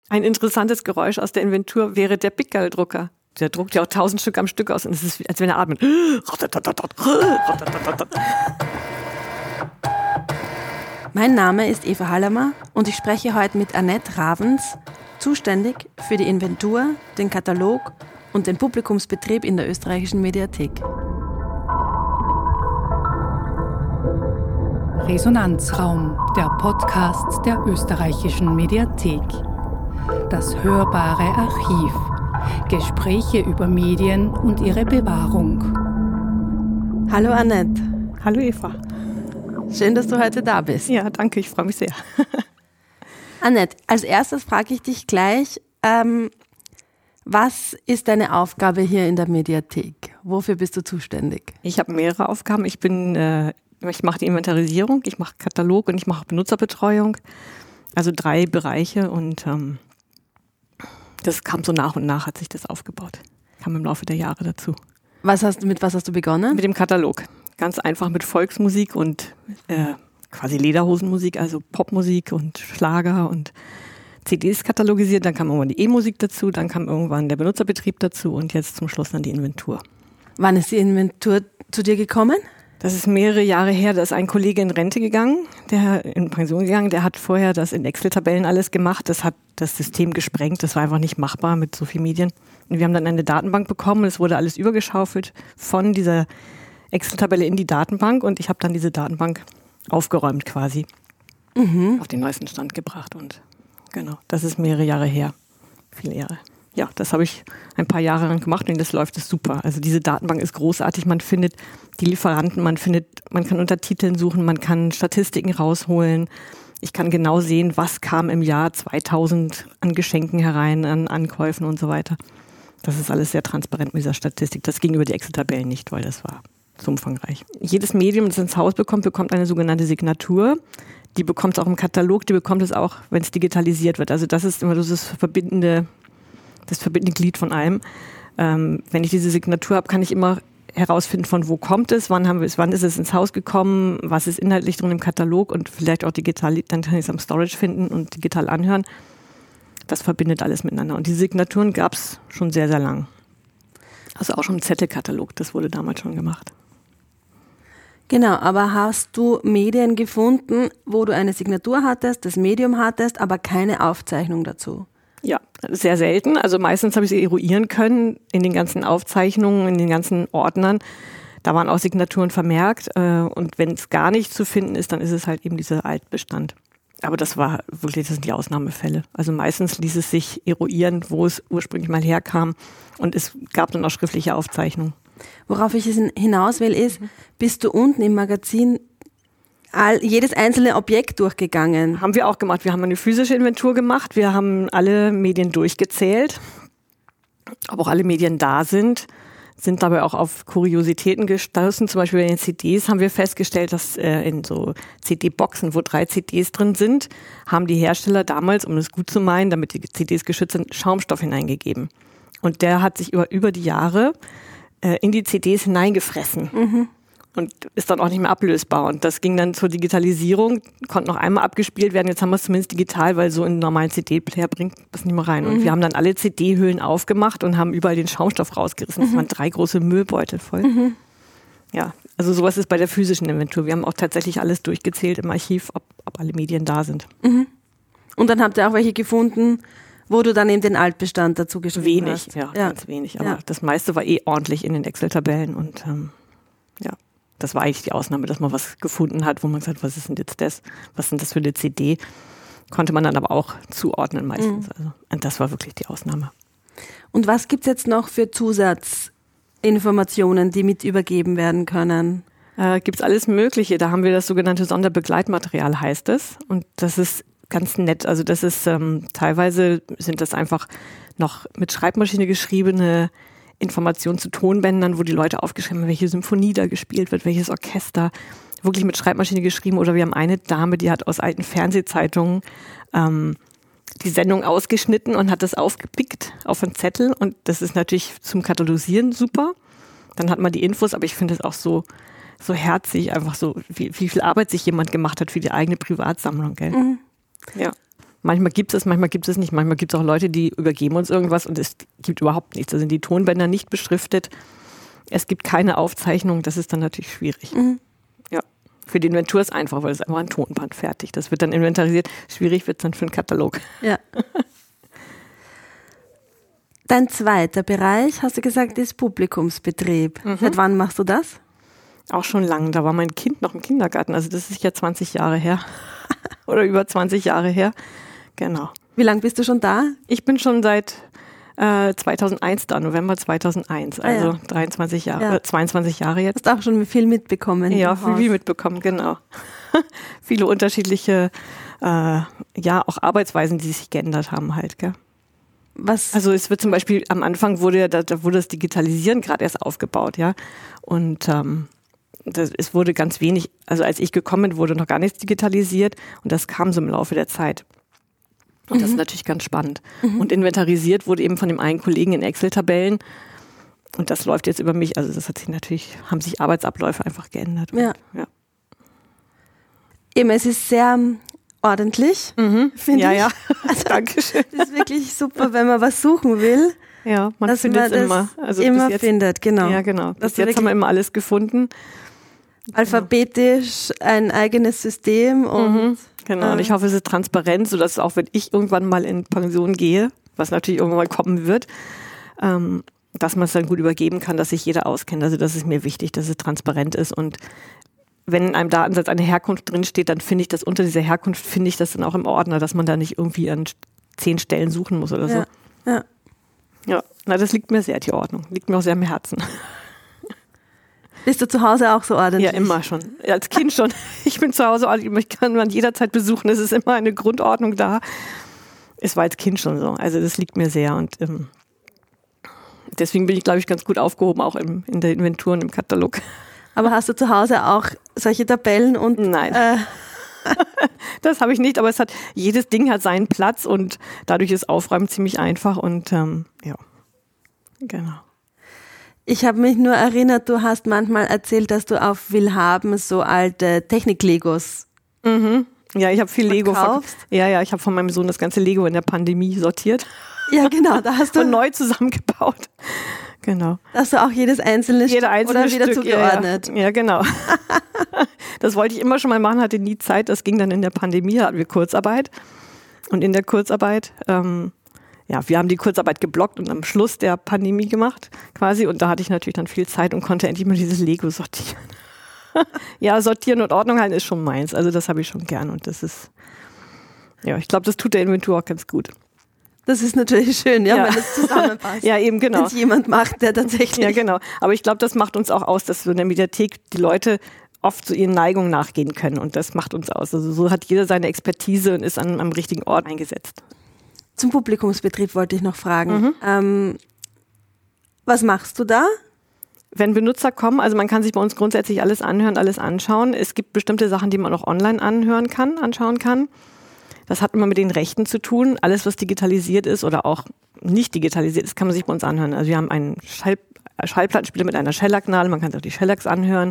Ein interessantes Geräusch aus der Inventur wäre der Pickerl-Drucker. Der druckt ja auch 1000 Stück am Stück aus und es ist, als wenn er atmet. Mein Name ist Eva Hallermer und ich spreche heute mit Annette Ravens, zuständig für die Inventur, den Katalog und den Publikumsbetrieb in der österreichischen Mediathek. Resonanzraum, der Podcast der österreichischen Mediathek. Das hörbare Archiv. Gespräche über Medien und ihre Bewahrung. Hallo Annette. Hallo Eva. Schön, dass du heute da bist. Ja, danke, ich freue mich sehr. Annette, als erstes frage ich dich gleich, was ist deine Aufgabe hier in der Mediathek? Wofür bist du zuständig? Ich habe mehrere Aufgaben. Ich mache die Inventarisierung, ich mache Katalog und ich mache Benutzerbetreuung. Also 3 Bereiche und das kam so nach und nach, hat sich das aufgebaut. Kam im Laufe der Jahre dazu. Mit was hast du begonnen? Mit dem Katalog. Ganz einfach mit Volksmusik und quasi Lederhosenmusik, also Popmusik und Schlager und CDs katalogisiert. Dann kam irgendwann die E-Musik dazu, dann kam irgendwann der Benutzerbetrieb dazu und jetzt zum Schluss dann die Inventur. Wann ist die Inventur zu dir gekommen? Das ist mehrere Jahre her, da ist ein Kollege in Rente gegangen, der in Pension gegangen, der hat vorher das in Excel-Tabellen alles gemacht, das hat das System gesprengt, das war einfach nicht machbar mit so vielen Medien. Und wir haben dann eine Datenbank bekommen, es wurde alles übergeschaufelt von dieser Excel-Tabelle in die Datenbank und ich habe dann diese Datenbank aufgeräumt quasi, auf den neuesten Stand gebracht und genau, das ist mehrere Jahre her, viele Jahre. Ja, das habe ich ein paar Jahre lang gemacht und das läuft super. Also diese Datenbank ist großartig. Man findet die Lieferanten, man kann unter Titeln suchen, man kann Statistiken rausholen. Ich kann genau sehen, was kam im Jahr 2000 an Geschenken herein, an Ankäufen und so weiter. Das ist alles sehr transparent mit dieser Statistik. Das ging über die Excel-Tabellen nicht, weil das war zu umfangreich. Jedes Medium, das ins Haus bekommt eine sogenannte Signatur. Die bekommt es auch im Katalog, die bekommt es auch, wenn es digitalisiert wird. Also das ist immer das verbindende Glied von allem. Wenn ich diese Signatur habe, kann ich immer herausfinden, von wo kommt es, wann ist es ins Haus gekommen, was ist inhaltlich drin im Katalog und vielleicht auch digital, dann kann ich es am Storage finden und digital anhören. Das verbindet alles miteinander. Und die Signaturen gab es schon sehr, sehr lang. Also auch schon im Zettelkatalog, das wurde damals schon gemacht. Genau, aber hast du Medien gefunden, wo du eine Signatur hattest, das Medium hattest, aber keine Aufzeichnung dazu? Ja, sehr selten. Also meistens habe ich sie eruieren können in den ganzen Aufzeichnungen, in den ganzen Ordnern. Da waren auch Signaturen vermerkt. Und wenn es gar nicht zu finden ist, dann ist es halt eben dieser Altbestand. Aber das sind die Ausnahmefälle. Also meistens ließ es sich eruieren, wo es ursprünglich mal herkam. Und es gab dann auch schriftliche Aufzeichnungen. Worauf ich hinaus will, ist, bist du unten im Magazin jedes einzelne Objekt durchgegangen? Haben wir auch gemacht. Wir haben eine physische Inventur gemacht. Wir haben alle Medien durchgezählt, ob auch alle Medien da sind dabei auch auf Kuriositäten gestoßen. Zum Beispiel bei den CDs haben wir festgestellt, dass in so CD-Boxen, wo 3 CDs drin sind, haben die Hersteller damals, um es gut zu meinen, damit die CDs geschützt sind, Schaumstoff hineingegeben. Und der hat sich über die Jahre in die CDs hineingefressen. Mhm. Und ist dann auch nicht mehr ablösbar. Und das ging dann zur Digitalisierung, konnte noch einmal abgespielt werden. Jetzt haben wir es zumindest digital, weil so in einen normalen CD-Player bringt das nicht mehr rein. Und wir haben dann alle CD-Hüllen aufgemacht und haben überall den Schaumstoff rausgerissen. Das waren 3 große Müllbeutel voll. Mhm. Ja, also sowas ist bei der physischen Inventur. Wir haben auch tatsächlich alles durchgezählt im Archiv, ob alle Medien da sind. Mhm. Und dann habt ihr auch welche gefunden, wo du dann eben den Altbestand dazu geschrieben hast? Wenig, ja, ganz wenig. Aber das meiste war ordentlich in den Excel-Tabellen und das war eigentlich die Ausnahme, dass man was gefunden hat, wo man gesagt hat, was ist denn jetzt das? Was sind das für eine CD? Konnte man dann aber auch zuordnen meistens. Also, und das war wirklich die Ausnahme. Und was gibt es jetzt noch für Zusatzinformationen, die mit übergeben werden können? Gibt es alles Mögliche. Da haben wir das sogenannte Sonderbegleitmaterial, heißt es. Und das ist ganz nett. Also das ist teilweise sind das einfach noch mit Schreibmaschine geschriebene Informationen zu Tonbändern, wo die Leute aufgeschrieben haben, welche Symphonie da gespielt wird, welches Orchester, wirklich mit Schreibmaschine geschrieben. Oder wir haben eine Dame, die hat aus alten Fernsehzeitungen die Sendung ausgeschnitten und hat das aufgepickt auf einen Zettel. Und das ist natürlich zum Katalogisieren super. Dann hat man die Infos, aber ich finde es auch so herzig, einfach so, wie viel Arbeit sich jemand gemacht hat für die eigene Privatsammlung. Gell? Mhm. Ja. Manchmal gibt es nicht. Manchmal gibt es auch Leute, die übergeben uns irgendwas und es gibt überhaupt nichts. Da sind die Tonbänder nicht beschriftet. Es gibt keine Aufzeichnung. Das ist dann natürlich schwierig. Ja. Für die Inventur ist einfach, weil es ist einfach ein Tonband fertig. Das wird dann inventarisiert. Schwierig wird es dann für einen Katalog. Ja. Dein zweiter Bereich, hast du gesagt, ist Publikumsbetrieb. Seit wann machst du das? Auch schon lange. Da war mein Kind noch im Kindergarten. Also das ist ja 20 Jahre her. Oder über 20 Jahre her. Genau. Wie lange bist du schon da? Ich bin schon seit 2001 da, November 2001. Also 23 Jahre, 22 Jahre jetzt. Hast auch schon viel mitbekommen. Ja, viel mitbekommen, genau. Viele unterschiedliche, auch Arbeitsweisen, die sich geändert haben halt, gell. Also es wird zum Beispiel, am Anfang wurde das Digitalisieren gerade erst aufgebaut, ja. Und es wurde ganz wenig, also als ich gekommen bin, wurde noch gar nichts digitalisiert und das kam so im Laufe der Zeit. Und das ist natürlich ganz spannend. Und inventarisiert wurde eben von dem einen Kollegen in Excel-Tabellen und das läuft jetzt über mich. Also das haben sich Arbeitsabläufe einfach geändert. Und, ja. Eben, es ist sehr ordentlich, finde ich. Ja. Also, Dankeschön. Das ist wirklich super, wenn man was suchen will. Ja, man findet es immer. Also immer findet, genau. Ja, genau. Bis jetzt haben wir immer alles gefunden. Alphabetisch ein eigenes System und genau. Und ich hoffe, es ist transparent, sodass auch wenn ich irgendwann mal in Pension gehe, was natürlich irgendwann mal kommen wird, dass man es dann gut übergeben kann, dass sich jeder auskennt. Also das ist mir wichtig, dass es transparent ist und wenn in einem Datensatz eine Herkunft drinsteht, dann finde ich das unter dieser Herkunft, finde ich das dann auch im Ordner, dass man da nicht irgendwie an 10 Stellen suchen muss oder so. Ja, das liegt mir sehr, die Ordnung. Liegt mir auch sehr am Herzen. Bist du zu Hause auch so ordentlich? Ja, immer schon. Ja, als Kind schon. Ich bin zu Hause ordentlich. Ich kann man jederzeit besuchen. Es ist immer eine Grundordnung da. Es war als Kind schon so. Also das liegt mir sehr. Und deswegen bin ich, glaube ich, ganz gut aufgehoben, auch in der Inventur und im Katalog. Aber hast du zu Hause auch solche Tabellen? Und nein. Das habe ich nicht. Aber jedes Ding hat seinen Platz und dadurch ist Aufräumen ziemlich einfach. Und ja, genau. Ich habe mich nur erinnert, du hast manchmal erzählt, dass du auf Willhaben so alte Technik-Legos Ja, ich habe viel Lego verkaufst. Ja, ich habe von meinem Sohn das ganze Lego in der Pandemie sortiert. Ja, genau, da hast du und neu zusammengebaut. Genau. Da hast du auch jedes einzelne Stück oder wieder Stück, zugeordnet. Ja, genau. Das wollte ich immer schon mal machen, hatte nie Zeit. Das ging dann in der Pandemie, da hatten wir Kurzarbeit. Und in der Kurzarbeit wir haben die Kurzarbeit geblockt und am Schluss der Pandemie gemacht quasi und da hatte ich natürlich dann viel Zeit und konnte endlich mal dieses Lego sortieren. Ja, sortieren und Ordnung halten ist schon meins, also das habe ich schon gern und das ist, ich glaube, das tut der Inventur auch ganz gut. Das ist natürlich schön, wenn es zusammenpasst. Ja, eben, genau. Wenn es jemand macht, der tatsächlich... Ja, genau. Aber ich glaube, das macht uns auch aus, dass so in der Mediathek die Leute oft so ihren Neigungen nachgehen können und das macht uns aus. Also so hat jeder seine Expertise und ist am richtigen Ort eingesetzt. Zum Publikumsbetrieb wollte ich noch fragen. Was machst du da? Wenn Benutzer kommen, also man kann sich bei uns grundsätzlich alles anhören, alles anschauen. Es gibt bestimmte Sachen, die man auch online anschauen kann. Das hat immer mit den Rechten zu tun. Alles, was digitalisiert ist oder auch nicht digitalisiert ist, kann man sich bei uns anhören. Also wir haben einen Schallplattenspieler mit einer Shellac-Nadel, man kann sich auch die Shellacs anhören.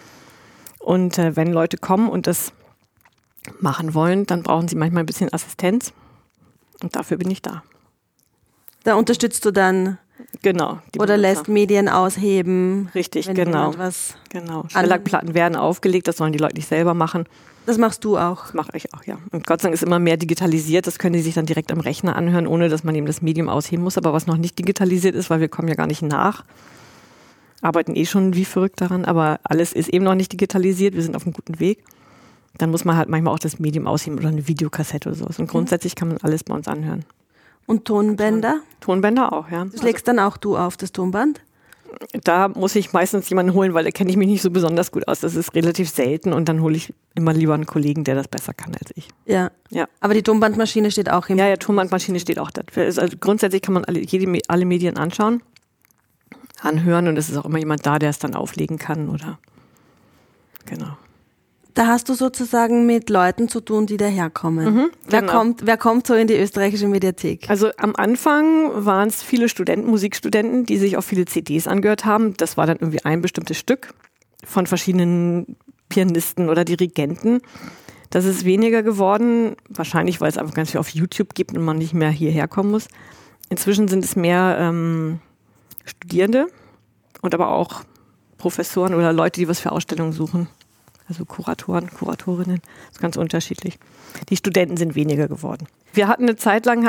Und wenn Leute kommen und das machen wollen, dann brauchen sie manchmal ein bisschen Assistenz. Und dafür bin ich da. Da unterstützt du dann? Genau. Oder lässt Medien ausheben? Richtig, genau. Genau. Shellac-Platten werden aufgelegt, das sollen die Leute nicht selber machen. Das machst du auch? Das mache ich auch, ja. Und Gott sei Dank ist immer mehr digitalisiert, das können die sich dann direkt am Rechner anhören, ohne dass man eben das Medium ausheben muss. Aber was noch nicht digitalisiert ist, weil wir kommen ja gar nicht nach, arbeiten schon wie verrückt daran, aber alles ist eben noch nicht digitalisiert, wir sind auf einem guten Weg. Dann muss man halt manchmal auch das Medium ausheben oder eine Videokassette oder sowas. Und grundsätzlich kann man alles bei uns anhören. Und Tonbänder? Tonbänder auch, ja. Das legst dann auch du auf, das Tonband? Da muss ich meistens jemanden holen, weil da kenne ich mich nicht so besonders gut aus. Das ist relativ selten und dann hole ich immer lieber einen Kollegen, der das besser kann als ich. Ja. Aber die Tonbandmaschine steht auch im... Ja, Tonbandmaschine steht auch da. Also grundsätzlich kann man alle Medien anhören und es ist auch immer jemand da, der es dann auflegen kann oder genau. Da hast du sozusagen mit Leuten zu tun, die daherkommen. Genau. Wer kommt so in die österreichische Mediathek? Also am Anfang waren es viele Musikstudenten, die sich auf viele CDs angehört haben. Das war dann irgendwie ein bestimmtes Stück von verschiedenen Pianisten oder Dirigenten. Das ist weniger geworden, wahrscheinlich, weil es einfach ganz viel auf YouTube gibt und man nicht mehr hierher kommen muss. Inzwischen sind es mehr Studierende und aber auch Professoren oder Leute, die was für Ausstellungen suchen. Also Kuratoren, Kuratorinnen, das ist ganz unterschiedlich. Die Studenten sind weniger geworden. Wir hatten eine Zeit lang,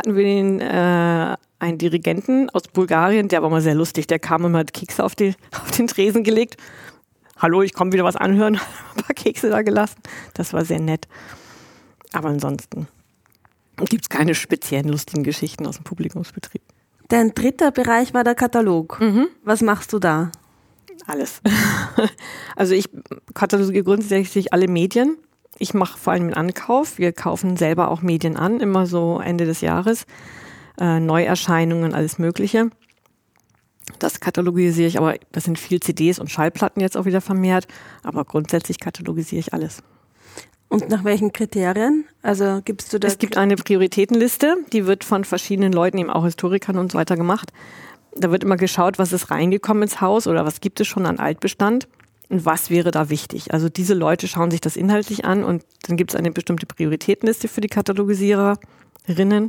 einen Dirigenten aus Bulgarien, der war mal sehr lustig, der kam und hat Kekse auf den Tresen gelegt. Hallo, ich komme wieder was anhören, ein paar Kekse da gelassen. Das war sehr nett. Aber ansonsten gibt es keine speziellen lustigen Geschichten aus dem Publikumsbetrieb. Dein dritter Bereich war der Katalog. Was machst du da? Alles. Also ich katalogiere grundsätzlich alle Medien. Ich mache vor allem den Ankauf. Wir kaufen selber auch Medien an, immer so Ende des Jahres. Neuerscheinungen, alles Mögliche. Das katalogisiere ich, aber das sind viel CDs und Schallplatten jetzt auch wieder vermehrt. Aber grundsätzlich katalogisiere ich alles. Und nach welchen Kriterien? Also gibst du da? Es gibt eine Prioritätenliste, die wird von verschiedenen Leuten, eben auch Historikern und so weiter gemacht. Da wird immer geschaut, was ist reingekommen ins Haus oder was gibt es schon an Altbestand und was wäre da wichtig. Also diese Leute schauen sich das inhaltlich an und dann gibt es eine bestimmte Prioritätenliste für die Katalogisiererinnen.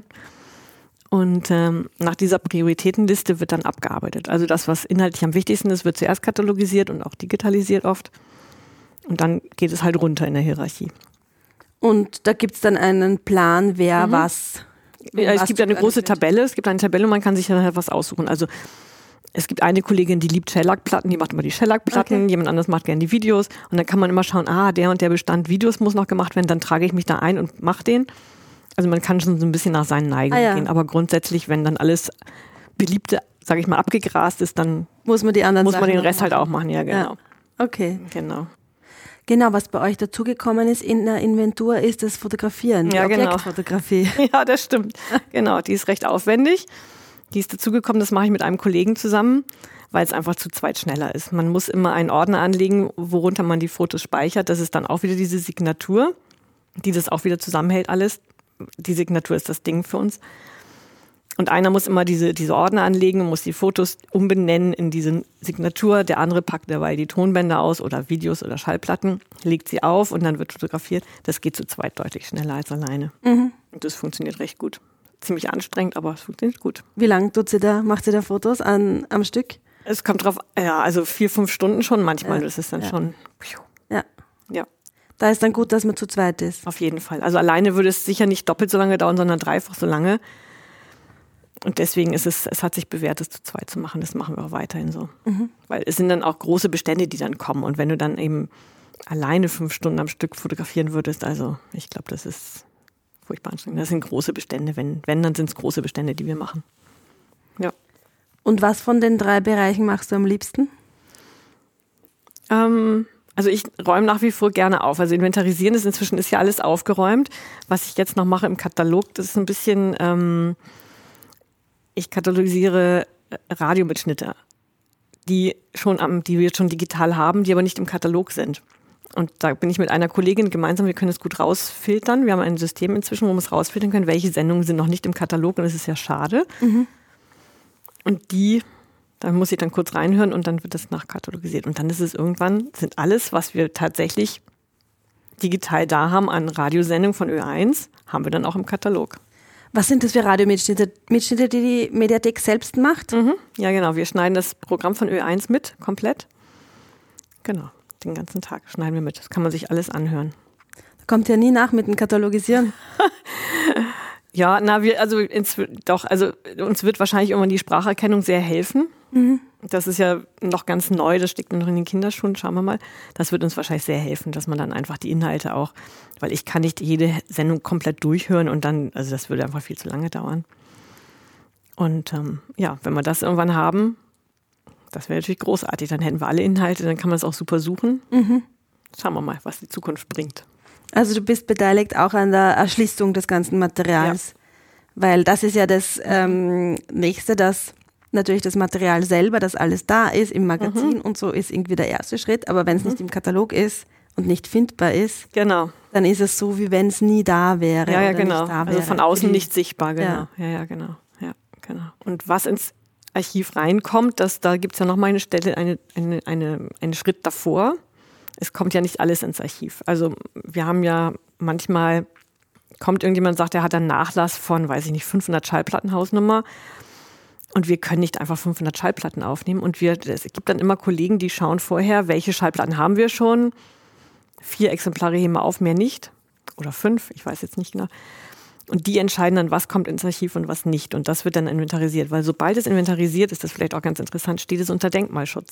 Und nach dieser Prioritätenliste wird dann abgearbeitet. Also das, was inhaltlich am wichtigsten ist, wird zuerst katalogisiert und auch digitalisiert oft. Und dann geht es halt runter in der Hierarchie. Und da gibt es dann einen Plan, wer was... Ja, es gibt eine große Tabelle. Es gibt eine Tabelle und man kann sich dann halt was aussuchen. Also es gibt eine Kollegin, die liebt Shellac-Platten, die macht immer die Shellac-Platten. Okay. Jemand anderes macht gerne die Videos. Und dann kann man immer schauen, der und der Bestand Videos muss noch gemacht werden. Dann trage ich mich da ein und mache den. Also man kann schon so ein bisschen nach seinen Neigungen gehen. Aber grundsätzlich, wenn dann alles Beliebte, sage ich mal, abgegrast ist, dann muss man den Rest halt auch machen. Ja, genau. Ja. Okay. Genau, was bei euch dazugekommen ist in der Inventur, ist das Fotografieren, die Objektfotografie. Ja, das stimmt. Genau, die ist recht aufwendig. Die ist dazugekommen, das mache ich mit einem Kollegen zusammen, weil es einfach zu zweit schneller ist. Man muss immer einen Ordner anlegen, worunter man die Fotos speichert. Das ist dann auch wieder diese Signatur, die das auch wieder zusammenhält alles. Die Signatur ist das Ding für uns. Und einer muss immer diese Ordner anlegen und muss die Fotos umbenennen in diese Signatur. Der andere packt dabei die Tonbänder aus oder Videos oder Schallplatten, legt sie auf und dann wird fotografiert. Das geht zu zweit deutlich schneller als alleine. Und das funktioniert recht gut. Ziemlich anstrengend, aber es funktioniert gut. Wie lange macht sie da Fotos am Stück? Es kommt drauf, also 4-5 Stunden schon manchmal. Das ist dann schon... Ja. Da ist dann gut, dass man zu zweit ist. Auf jeden Fall. Also alleine würde es sicher nicht doppelt so lange dauern, sondern dreifach so lange. Und deswegen es hat sich bewährt, es zu zweit zu machen. Das machen wir auch weiterhin so. Weil es sind dann auch große Bestände, die dann kommen. Und wenn du dann eben alleine 5 Stunden am Stück fotografieren würdest, also ich glaube, das ist furchtbar anstrengend. Das sind große Bestände. Wenn dann sind es große Bestände, die wir machen. Ja. Und was von den 3 Bereichen machst du am liebsten? Also ich räume nach wie vor gerne auf. Also inventarisieren inzwischen ist ja alles aufgeräumt. Was ich jetzt noch mache im Katalog, das ist ein bisschen... Ich katalogisiere Radiomitschnitte, die wir schon digital haben, die aber nicht im Katalog sind. Und da bin ich mit einer Kollegin gemeinsam, wir können es gut rausfiltern. Wir haben ein System inzwischen, wo wir es rausfiltern können, welche Sendungen sind noch nicht im Katalog und das ist ja schade. Und da muss ich dann kurz reinhören und dann wird das nachkatalogisiert. Und dann ist es irgendwann, sind alles, was wir tatsächlich digital da haben an Radiosendungen von Ö1, haben wir dann auch im Katalog. Was sind das für Radiomitschnitte? Mitschnitte, die Mediathek selbst macht? Ja, genau. Wir schneiden das Programm von Ö1 mit, komplett. Genau, den ganzen Tag schneiden wir mit. Das kann man sich alles anhören. Da kommt ja nie nach mit dem Katalogisieren. Ja, uns wird wahrscheinlich irgendwann die Spracherkennung sehr helfen. Das ist ja noch ganz neu, das steckt noch in den Kinderschuhen, schauen wir mal. Das wird uns wahrscheinlich sehr helfen, dass man dann einfach die Inhalte auch, weil ich kann nicht jede Sendung komplett durchhören und dann, also das würde einfach viel zu lange dauern. Und wenn wir das irgendwann haben, das wäre natürlich großartig, dann hätten wir alle Inhalte, dann kann man es auch super suchen. Schauen wir mal, was die Zukunft bringt. Also du bist beteiligt auch an der Erschließung des ganzen Materials, weil das ist ja das Nächste, dass natürlich das Material selber, das alles da ist im Magazin und so, ist irgendwie der erste Schritt. Aber wenn es nicht im Katalog ist und nicht findbar ist, dann ist es so, wie wenn es nie da wäre. Ja, genau. Nicht da wäre. Also von außen nicht sichtbar, genau. Ja, genau. Und was ins Archiv reinkommt, da gibt es ja nochmal eine Stelle, einen Schritt davor. es kommt ja nicht alles ins Archiv. Also wir haben ja manchmal, kommt irgendjemand und sagt, er hat einen Nachlass von, weiß ich nicht, 500 Schallplattenhausnummer und wir können nicht einfach 500 Schallplatten aufnehmen und es gibt dann immer Kollegen, die schauen vorher, welche Schallplatten haben wir schon, 4 Exemplare heben wir auf, mehr nicht oder 5, ich weiß jetzt nicht genau. Und die entscheiden dann, was kommt ins Archiv und was nicht. Und das wird dann inventarisiert. Weil sobald es inventarisiert ist, das vielleicht auch ganz interessant, steht es unter Denkmalschutz.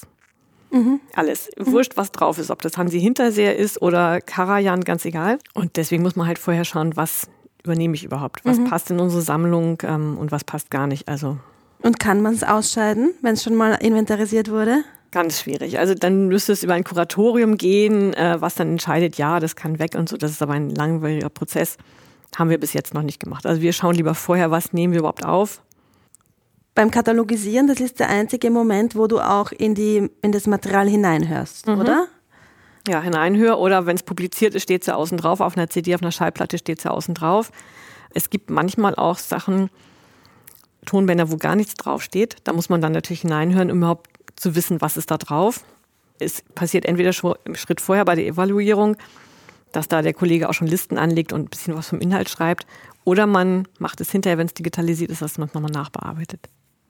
Alles. Wurscht, was drauf ist. Ob das Hansi Hinterseer ist oder Karajan, ganz egal. Und deswegen muss man halt vorher schauen, was übernehme ich überhaupt? Was passt in unsere Sammlung und was passt gar nicht. Also. Und kann man es ausscheiden, wenn es schon mal inventarisiert wurde? Ganz schwierig. Also dann müsste es über ein Kuratorium gehen, was dann entscheidet, ja, das kann weg und so. Das ist aber ein langwieriger Prozess. Haben wir bis jetzt noch nicht gemacht. Also wir schauen lieber vorher, was nehmen wir überhaupt auf. Beim Katalogisieren, das ist der einzige Moment, wo du auch in das Material hineinhörst, oder? Ja, hineinhöre. Oder wenn es publiziert ist, steht es ja außen drauf. Auf einer CD, auf einer Schallplatte steht es ja außen drauf. Es gibt manchmal auch Sachen, Tonbänder, wo gar nichts draufsteht. Da muss man dann natürlich hineinhören, um überhaupt zu wissen, was ist da drauf. Es passiert entweder schon im Schritt vorher bei der Evaluierung, dass da der Kollege auch schon Listen anlegt und ein bisschen was vom Inhalt schreibt. Oder man macht es hinterher, wenn es digitalisiert ist, dass man es nochmal nachbearbeitet.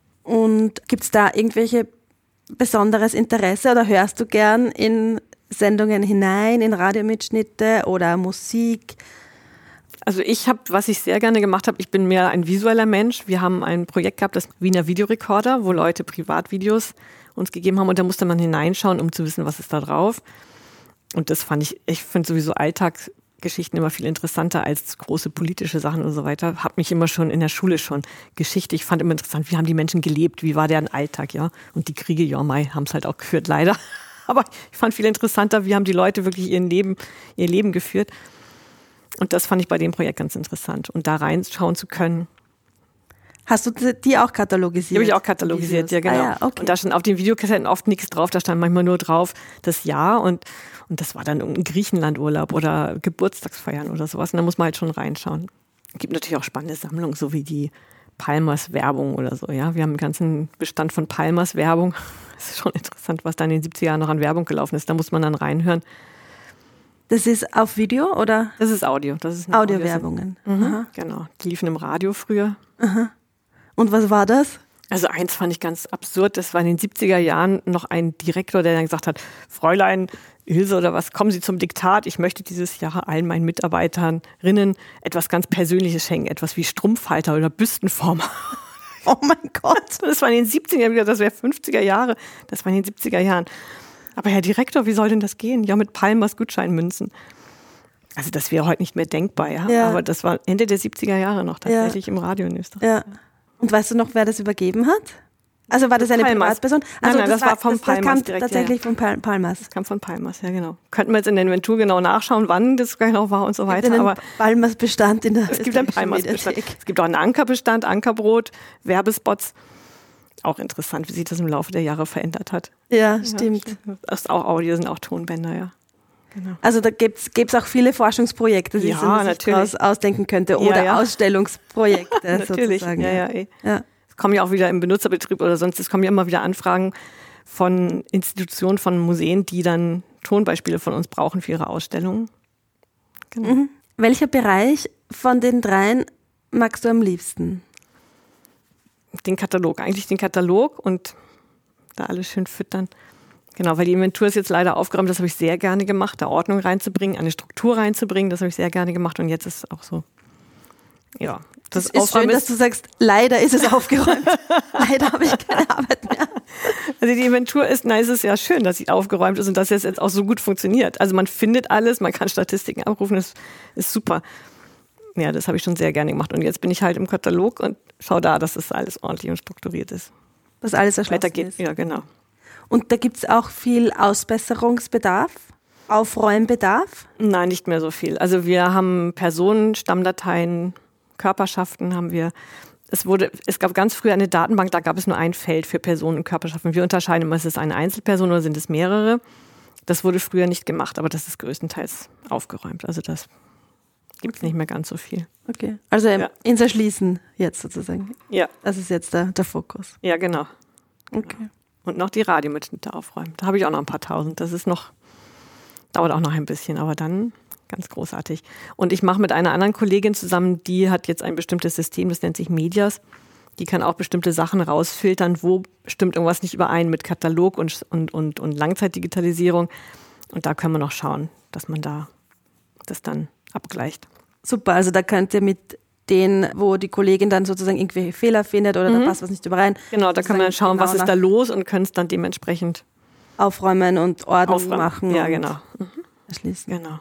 Und gibt es da irgendwelche besonderes Interesse oder hörst du gern in Sendungen hinein, in Radiomitschnitte oder Musik? Also was ich sehr gerne gemacht habe, ich bin mehr ein visueller Mensch. Wir haben ein Projekt gehabt, das Wiener Videorekorder, wo Leute Privatvideos uns gegeben haben und da musste man hineinschauen, um zu wissen, was ist da drauf. Und das ich finde sowieso Alltagsgeschichten immer viel interessanter als große politische Sachen und so weiter. Hab mich immer schon in der Schule Geschichte, ich fand immer interessant, wie haben die Menschen gelebt, wie war deren Alltag, ja. Und die Kriege, ja, haben es halt auch geführt, leider. Aber ich fand viel interessanter, wie haben die Leute wirklich ihr Leben geführt. Und das fand ich bei dem Projekt ganz interessant. Und da reinschauen zu können. Hast du die auch katalogisiert? Die habe ich auch katalogisiert, ja genau. Ja, okay. Und da stand auf den Videokassetten oft nichts drauf, da stand manchmal nur drauf das Jahr und das war dann irgendein Griechenlandurlaub oder Geburtstagsfeiern oder sowas. Und da muss man halt schon reinschauen. Es gibt natürlich auch spannende Sammlungen, so wie die Palmers Werbung oder so. Ja, wir haben einen ganzen Bestand von Palmers Werbung. Das ist schon interessant, was da in den 70er Jahren noch an Werbung gelaufen ist. Da muss man dann reinhören. Das ist auf Video oder? Das ist Audio. Das ist Audiowerbungen. Genau. Die liefen im Radio früher. Aha. Und was war das? Also eins fand ich ganz absurd. Das war in den 70er Jahren noch ein Direktor, der dann gesagt hat, Fräulein Ilse oder was, kommen Sie zum Diktat. Ich möchte dieses Jahr allen meinen Mitarbeiterinnen etwas ganz Persönliches schenken. Etwas wie Strumpfhalter oder Büstenformer. Oh mein Gott. Das war in den 70er Jahren, das wäre 50er Jahre. Das war in den 70er Jahren. Aber Herr Direktor, wie soll denn das gehen? Ja, mit Palmers Gutscheinmünzen. Also das wäre heute nicht mehr denkbar, ja. Aber das war Ende der 70er Jahre noch tatsächlich im Radio in Österreich. Ja. Und weißt du noch, wer das übergeben hat? Also war das eine Privatperson? Also nein, das war vom Palmers kam direkt. Tatsächlich von Palmers. Das kam von Palmers, ja genau. Könnten wir jetzt in der Inventur genau nachschauen, wann das genau war und so weiter. Aber Palmers-Bestand in der Es gibt einen Palmers-Bestand. Es gibt auch einen Ankerbestand, Ankerbrot, Werbespots. Auch interessant, wie sich das im Laufe der Jahre verändert hat. Ja, stimmt. Das ist auch Audio, sind auch Tonbänder, ja. Genau. Also da gibt's auch viele Forschungsprojekte, die man sich daraus ausdenken könnte oder Ausstellungsprojekte natürlich. sozusagen. Ja. Es kommen ja auch wieder im Benutzerbetrieb oder sonst, es kommen ja immer wieder Anfragen von Institutionen, von Museen, die dann Tonbeispiele von uns brauchen für ihre Ausstellungen. Genau. Mhm. Welcher Bereich von den dreien magst du am liebsten? Den Katalog, eigentlich den Katalog und da alles schön füttern. Genau, weil die Inventur ist jetzt leider aufgeräumt, das habe ich sehr gerne gemacht, da Ordnung reinzubringen, eine Struktur reinzubringen, das habe ich sehr gerne gemacht und jetzt ist es auch so. Ja, das ist schön, dass du sagst, leider ist es aufgeräumt. Leider habe ich keine Arbeit mehr. Also die Inventur ist, es ist ja schön, dass sie aufgeräumt ist und dass es jetzt auch so gut funktioniert. Also man findet alles, man kann Statistiken abrufen, das ist super. Ja, das habe ich schon sehr gerne gemacht und jetzt bin ich halt im Katalog und schaue da, dass das alles ordentlich und strukturiert ist. Dass alles erschlossen ist. Ja, genau. Und da gibt es auch viel Ausbesserungsbedarf, Aufräumbedarf? Nein, nicht mehr so viel. Also wir haben Personen, Stammdateien, Körperschaften haben wir. Es gab ganz früh eine Datenbank, da gab es nur ein Feld für Personen und Körperschaften. Wir unterscheiden immer, ist es eine Einzelperson oder sind es mehrere. Das wurde früher nicht gemacht, aber das ist größtenteils aufgeräumt. Also das gibt es nicht mehr ganz so viel. Okay, also ins Erschließen jetzt sozusagen. Ja. Das ist jetzt der Fokus. Ja, genau. Okay. Und noch die Radiomitschnitte aufräumen. Da habe ich auch noch ein paar tausend. Das ist noch Dauert auch noch ein bisschen, aber dann ganz großartig. Und ich mache mit einer anderen Kollegin zusammen, die hat jetzt ein bestimmtes System, das nennt sich Medias. Die kann auch bestimmte Sachen rausfiltern, wo stimmt irgendwas nicht überein mit Katalog und Langzeitdigitalisierung. Und da können wir noch schauen, dass man da das dann abgleicht. Super, also da könnt ihr mit denen, wo die Kollegin dann sozusagen irgendwelche Fehler findet oder da passt was nicht überein. Genau, da kann man dann schauen, was ist da los und können es dann dementsprechend aufräumen und Ordnung machen. Ja, genau. Erschließen. Genau.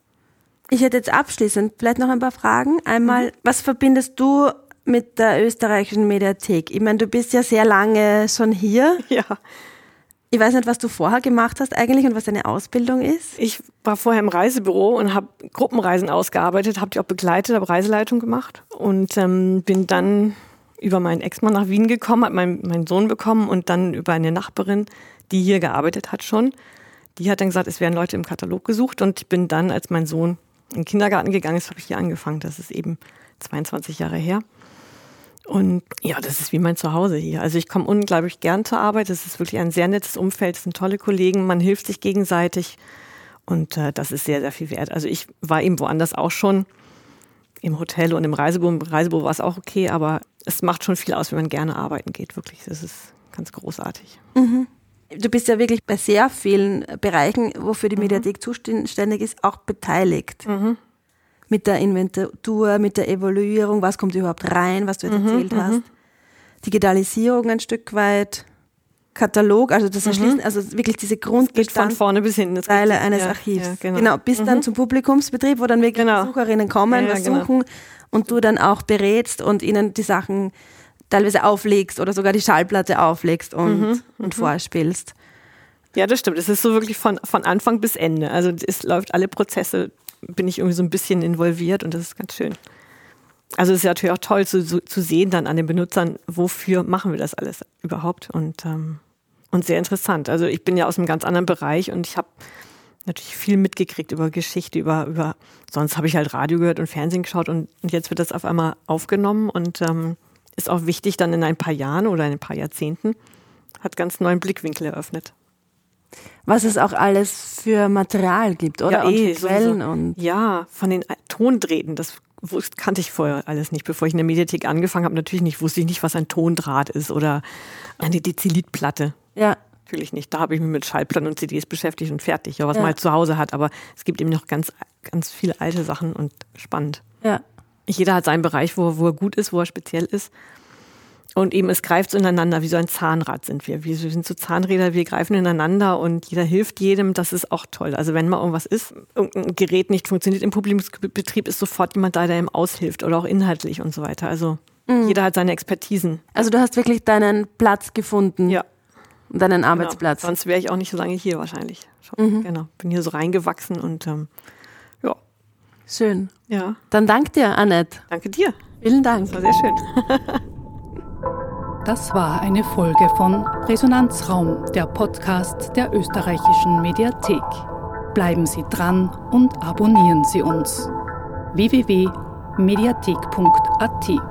Ich hätte jetzt abschließend vielleicht noch ein paar Fragen. Einmal, was verbindest du mit der österreichischen Mediathek? Ich meine, du bist ja sehr lange schon hier. Ja. Ich weiß nicht, was du vorher gemacht hast eigentlich und was deine Ausbildung ist. Ich war vorher im Reisebüro und habe Gruppenreisen ausgearbeitet, habe die auch begleitet, habe Reiseleitung gemacht und bin dann über meinen Ex-Mann nach Wien gekommen, habe meinen Sohn bekommen und dann über eine Nachbarin, die hier gearbeitet hat schon. Die hat dann gesagt, es werden Leute im Katalog gesucht und ich bin dann, als mein Sohn in den Kindergarten gegangen ist, habe ich hier angefangen. Das ist eben 22 Jahre her. Und ja, das ist wie mein Zuhause hier. Also ich komme unglaublich gern zur Arbeit. Es ist wirklich ein sehr nettes Umfeld. Es sind tolle Kollegen. Man hilft sich gegenseitig. Und das ist sehr, sehr viel wert. Also ich war eben woanders auch schon im Hotel und im Reisebüro. Im Reisebüro war es auch okay, aber es macht schon viel aus, wenn man gerne arbeiten geht. Wirklich, das ist ganz großartig. Mhm. Du bist ja wirklich bei sehr vielen Bereichen, wofür die Mediathek zuständig ist, auch beteiligt. Mhm. Mit der Inventur, mit der Evaluierung, was kommt überhaupt rein, was du jetzt erzählt hast. Digitalisierung ein Stück weit, Katalog, also das Erschließen, also wirklich diese Grundbestandteile von vorne bis hinten. Teile eines Archivs. Ja, genau, bis dann zum Publikumsbetrieb, wo dann wirklich Besucherinnen kommen, was suchen und du dann auch berätst und ihnen die Sachen teilweise auflegst oder sogar die Schallplatte auflegst und vorspielst. Ja, das stimmt. Es ist so wirklich von Anfang bis Ende. Also es läuft alle Prozesse, bin ich irgendwie so ein bisschen involviert und das ist ganz schön. Also es ist ja natürlich auch toll zu sehen dann an den Benutzern, wofür machen wir das alles überhaupt und sehr interessant. Also ich bin ja aus einem ganz anderen Bereich und ich habe natürlich viel mitgekriegt über Geschichte, über sonst habe ich halt Radio gehört und Fernsehen geschaut und jetzt wird das auf einmal aufgenommen und ist auch wichtig dann in ein paar Jahren oder in ein paar Jahrzehnten, hat ganz neuen Blickwinkel eröffnet. Was es auch alles für Material gibt, oder? Ja, und Quellen und ja, von den Tondrähten, das kannte ich vorher alles nicht. Bevor ich in der Mediathek angefangen habe, wusste ich nicht, was ein Tondraht ist oder eine Dezilitplatte. Ja. Natürlich nicht. Da habe ich mich mit Schallplatten und CDs beschäftigt und fertig, was man halt zu Hause hat. Aber es gibt eben noch ganz, ganz viele alte Sachen und spannend. Ja. Jeder hat seinen Bereich, wo er gut ist, wo er speziell ist. Und eben, es greift so ineinander, wie so ein Zahnrad sind wir. Wir sind so Zahnräder, wir greifen ineinander und jeder hilft jedem, das ist auch toll. Also wenn mal irgendwas ist, irgendein Gerät nicht funktioniert im Publikumsbetrieb, ist sofort jemand da, der ihm aushilft oder auch inhaltlich und so weiter. Also jeder hat seine Expertisen. Also du hast wirklich deinen Platz gefunden. Ja. Deinen Arbeitsplatz. Sonst wäre ich auch nicht so lange hier wahrscheinlich. Schon. Genau. Bin hier so reingewachsen und ja. Schön. Ja. Dann danke dir, Annette. Danke dir. Vielen Dank. Das war sehr schön. Das war eine Folge von Resonanzraum, der Podcast der österreichischen Mediathek. Bleiben Sie dran und abonnieren Sie uns. www.mediathek.at